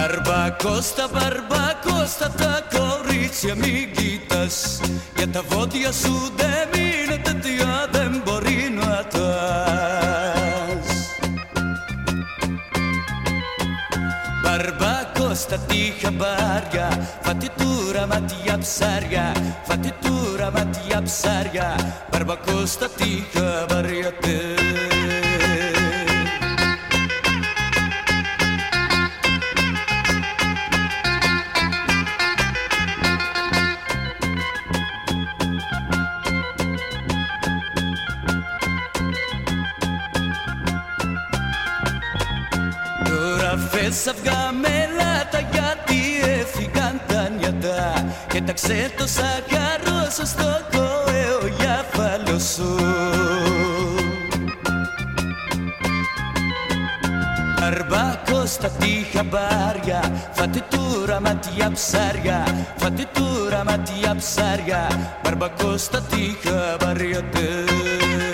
Μπαρμπακώστα, Μπαρμπακώστα, τα κορίτσια μην κοίτας, για τα βόδια σου δεν είναι τέτοια, δεν μπορεί να τας. Μπαρμπακώστα τη χαμπάρια, φάτε τούρα ματιά ψάρια, φάτε τούρα ματιά ψάρια, Μπαρμπακώστα τη χαμπάρια. Φες αυγά με λάτα γιατί έφυγαν τα νιάτα και τα ξέτωσα χαρώσω στο κοεογιάφαλο σου. Μπαρμπακώστα τη χαμπάρια, φάτε τούρα ματιά ψάρια, φάτε τούρα ματιά ψάρια, Μπαρμπακώστα τη χαμπάρια.